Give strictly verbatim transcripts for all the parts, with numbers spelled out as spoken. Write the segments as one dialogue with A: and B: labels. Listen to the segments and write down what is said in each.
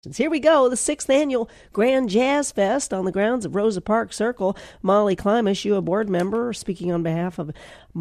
A: Here we go, the sixth annual Grand Jazz Fest on the grounds of Rosa Parks Circle. Molly Klimash, you a board member, speaking on behalf of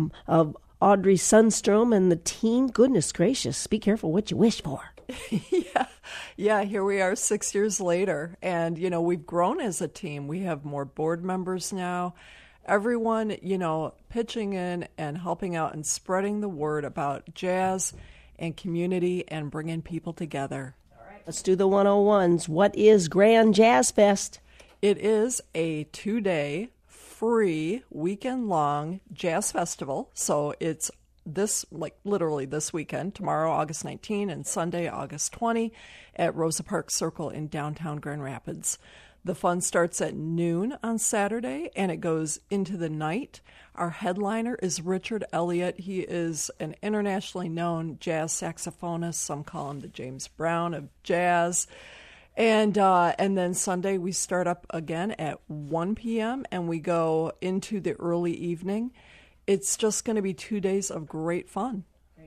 A: of Audrey Sundstrom and the team. Goodness gracious, be careful what you wish for.
B: yeah, yeah. Here we are six years later, and you know we've grown as a team. We have more board members now. Everyone, you know, pitching in and helping out and spreading the word about jazz and community and bringing people together.
A: Let's do the one oh ones. What is Grand Jazz Fest?
B: It is a two-day, free, weekend-long jazz festival. So it's this, like literally this weekend, tomorrow, August nineteenth, and Sunday, August twentieth, at Rosa Parks Circle in downtown Grand Rapids. The fun starts at noon on Saturday, and it goes into the night. Our headliner is Richard Elliott. He is an internationally known jazz saxophonist. Some call him the James Brown of jazz. And uh, and then Sunday we start up again at one p.m. and we go into the early evening. It's just going to be two days of great fun.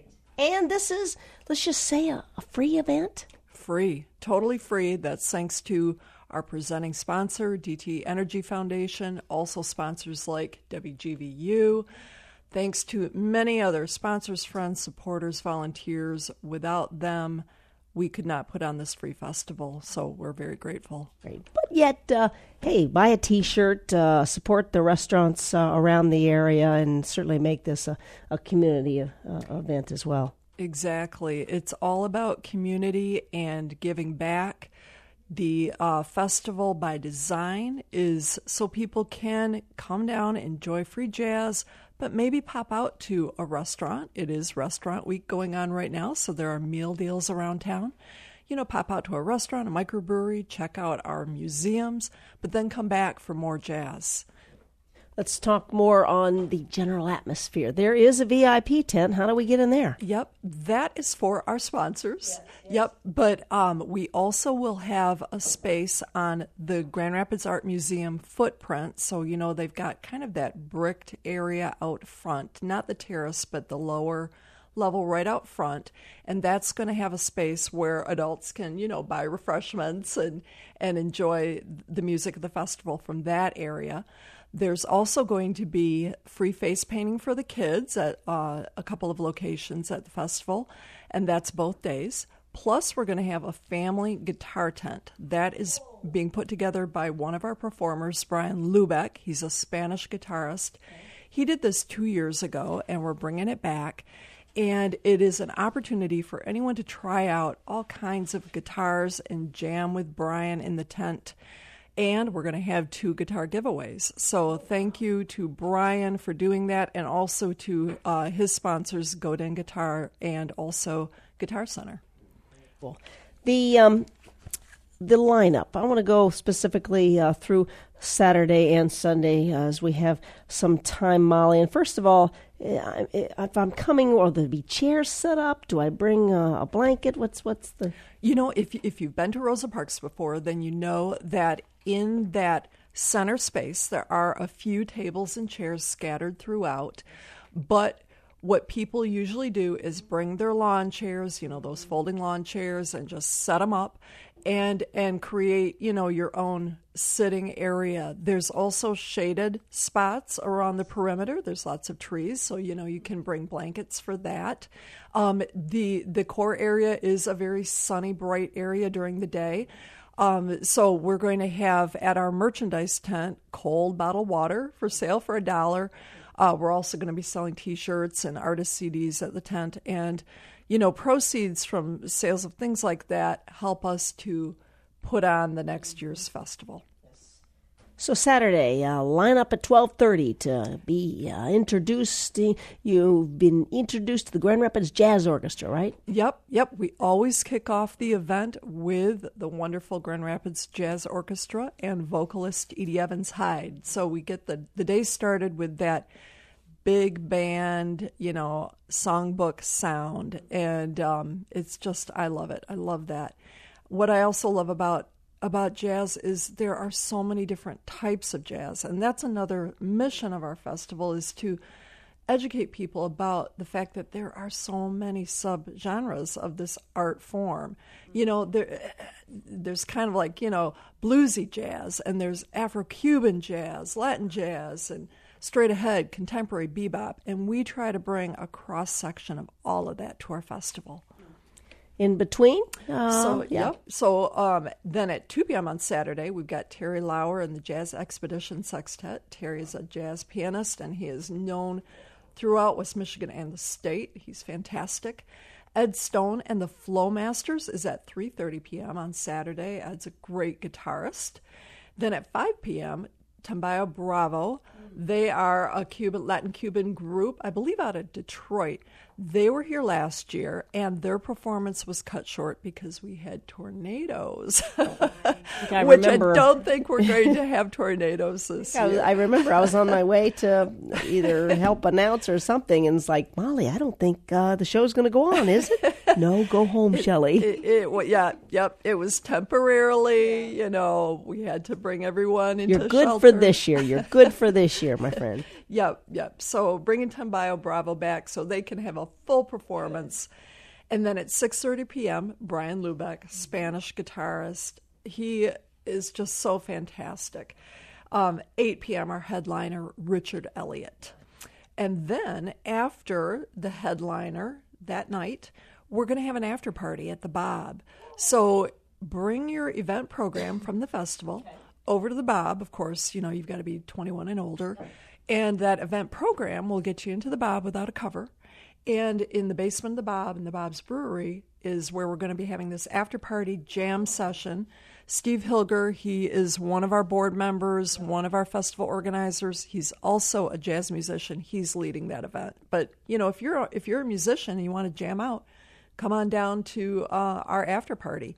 A: And this is, let's just say, a, a free event?
B: Free, totally free. That's thanks to our presenting sponsor, D T Energy Foundation, also sponsors like W G V U, thanks to many other sponsors, friends, supporters, volunteers. Without them, we could not put on this free festival, so we're very grateful.
A: Great. But yet, uh, hey, buy a T-shirt, uh, support the restaurants uh, around the area, and certainly make this a, a community uh, event as well.
B: Exactly. It's all about community and giving back. The uh, festival by design is so people can come down, enjoy free jazz, but maybe pop out to a restaurant. It is restaurant week going on right now, so there are meal deals around town. You know, pop out to a restaurant, a microbrewery, check out our museums, but then come back for more jazz.
A: Let's talk more on the general atmosphere. There is a V I P tent. How do we get in there?
B: Yep, that is for our sponsors.
A: Yes, yes.
B: Yep, but um, we also will have a space on the Grand Rapids Art Museum footprint. So, you know, they've got kind of that bricked area out front, not the terrace, but the lower level right out front. And that's going to have a space where adults can, you know, buy refreshments and, and enjoy the music of the festival from that area. There's also going to be free face painting for the kids at uh, a couple of locations at the festival, and that's both days. Plus, we're going to have a family guitar tent. That is being put together by one of our performers, Brian Lubeck. He's a Spanish guitarist. He did this two years ago, and we're bringing it back. And it is an opportunity for anyone to try out all kinds of guitars and jam with Brian in the tent. And we're going to have two guitar giveaways. So thank you to Brian for doing that, and also to uh, his sponsors, Godin Guitar and also Guitar Center.
A: The um, the lineup, I want to go specifically uh, through Saturday and Sunday uh, as we have some time, Molly. And first of all, if I'm coming, will there be chairs set up? Do I bring uh, a blanket? What's what's the...
B: You know, if if you've been to Rosa Parks before, then you know that in that center space, there are a few tables and chairs scattered throughout. But what people usually do is bring their lawn chairs, you know, those folding lawn chairs, and just set them up and and create, you know, your own sitting area. There's also shaded spots around the perimeter. There's lots of trees, so, you know, you can bring blankets for that. Um, the the core area is a very sunny, bright area during the day. Um, so we're going to have at our merchandise tent cold bottled water for sale for a dollar. Uh, we're also going to be selling T-shirts and artist C Ds at the tent. And, you know, proceeds from sales of things like that help us to put on the next year's festival.
A: So Saturday, uh, line up at twelve thirty to be uh, introduced. You've been introduced to the Grand Rapids Jazz Orchestra, right?
B: Yep, yep. We always kick off the event with the wonderful Grand Rapids Jazz Orchestra and vocalist Edie Evans Hyde. So we get the, the day started with that big band, you know, songbook sound. And um, it's just, I love it. I love that. What I also love about about jazz is there are so many different types of jazz, and that's another mission of our festival, is to educate people about the fact that there are so many subgenres of this art form. You know, there, there's kind of like, you know, bluesy jazz, and there's Afro-Cuban jazz, Latin jazz, and straight ahead contemporary bebop, and we try to bring a cross-section of all of that to our festival.
A: In between? Uh,
B: so,
A: yeah.
B: Yep. So um, then at two p.m. on Saturday, we've got Terry Lauer and the Jazz Expedition Sextet. Terry is a jazz pianist, and he is known throughout West Michigan and the state. He's fantastic. Ed Stone and the Flow Masters is at three thirty p.m. on Saturday. Ed's a great guitarist. Then at five p.m., Tambayo Bravo. They are a Cuban, Latin-Cuban group, I believe out of Detroit. They were here last year, and their performance was cut short because we had tornadoes,
A: I
B: which
A: remember.
B: I don't think we're going to have tornadoes this
A: I, was,
B: year.
A: I remember I was on my way to either help announce or something, and it's like, Molly, I don't think uh, the show's going to go on, is it? No, go home, Shelley.
B: It, it, well, yeah, yep. It was temporarily, you know, we had to bring everyone into
A: You're good
B: shelter.
A: for this year. You're good for this year, my friend.
B: Yep, yep. So bringing Tambayo Bravo back so they can have a full performance. And then at six thirty p.m., Brian Lubeck, Spanish guitarist. He is just so fantastic. Um, eight p.m., our headliner, Richard Elliott. And then after the headliner that night, we're going to have an after party at the Bob. So bring your event program from the festival over to the Bob. Of course, you know, you've got to be twenty-one and older. And that event program will get you into the Bob without a cover. And in the basement of the Bob, in the Bob's Brewery, is where we're going to be having this after-party jam session. Steve Hilger, he is one of our board members, one of our festival organizers. He's also a jazz musician. He's leading that event. But, you know, if you're, if you're a musician and you want to jam out, come on down to uh, our after-party.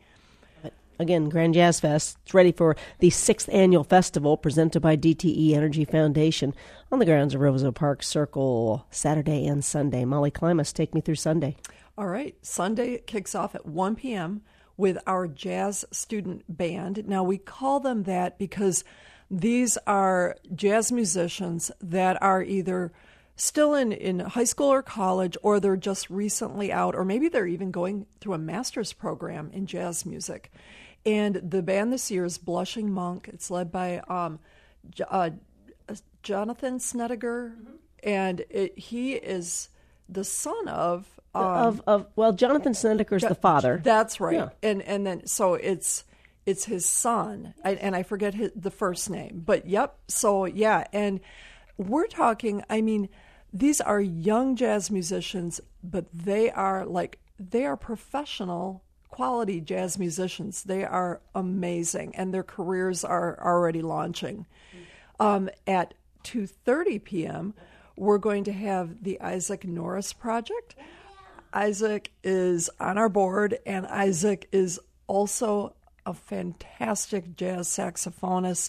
A: Again, Grand Jazz Fest. It's ready for the sixth annual festival presented by D T E Energy Foundation on the grounds of Roseau Park Circle, Saturday and Sunday. Molly Klimas, take me through Sunday.
B: All right. Sunday kicks off at one p.m. with our jazz student band. Now, we call them that because these are jazz musicians that are either still in, in high school or college, or they're just recently out, or maybe they're even going through a master's program in jazz music. And the band this year is Blushing Monk. It's led by um, J- uh, Jonathan Snediger, mm-hmm. and it, he is the son of... Um,
A: of, of well, Jonathan Snediger's
B: Jo-
A: the father.
B: That's right.
A: Yeah.
B: And and then, so it's it's his son, I, and I forget his, the first name. But, yep, so, yeah, and we're talking, I mean, these are young jazz musicians, but they are like, they are professional quality jazz musicians. They are amazing, and their careers are already launching. Um, at two thirty p.m., we're going to have the Isaac Norris Project. Isaac is on our board, and Isaac is also a fantastic jazz saxophonist.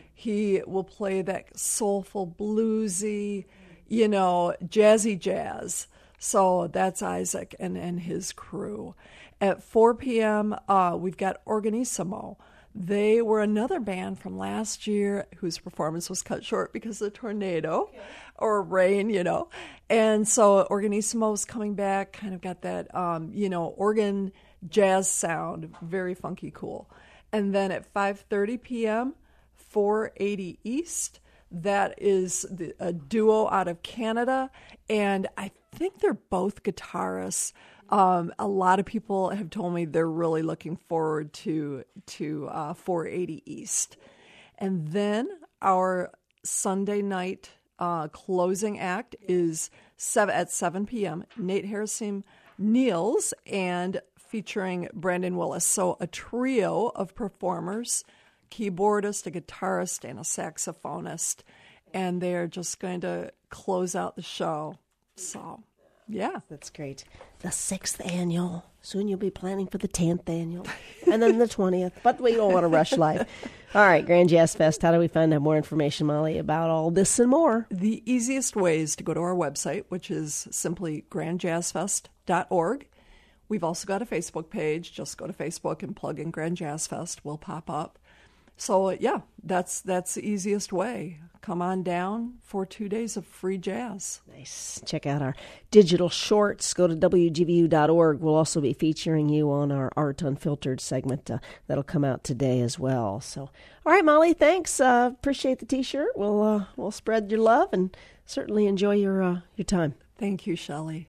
B: He will play that soulful, bluesy, you know, jazzy jazz. So that's Isaac and, and his crew. At four p.m., uh, we've got Organissimo. They were another band from last year whose performance was cut short because of the tornado okay. or rain, you know. And so Organissimo is coming back, kind of got that, um, you know, organ jazz sound, very funky, cool. And then at five thirty p.m., four eighty East, that is the, a duo out of Canada, and I think they're both guitarists. Um, a lot of people have told me they're really looking forward to to uh, four eighty East. And then our Sunday night uh, closing act is seven, at seven p.m., Nate Harrison Niels, and featuring Brandon Willis. So a trio of performers, keyboardist, a guitarist, and a saxophonist. And they're just going to close out the show. So... yeah.
A: That's great. The sixth annual. Soon you'll be planning for the tenth annual. And then the twentieth. But we don't want to rush life. All right, Grand Jazz Fest. How do we find out more information, Molly, about all this and more?
B: The easiest way is to go to our website, which is simply grand jazz fest dot org. We've also got a Facebook page. Just go to Facebook and plug in Grand Jazz Fest. We'll pop up. So yeah, that's that's the easiest way. Come on down for two days of free jazz.
A: Nice. Check out our digital shorts. Go to W G V U dot org. We'll also be featuring you on our Art Unfiltered segment. Uh, that'll come out today as well. So, all right, Molly, thanks. Uh, appreciate the T-shirt. We'll uh, we'll spread your love and certainly enjoy your uh, your time.
B: Thank you, Shelley.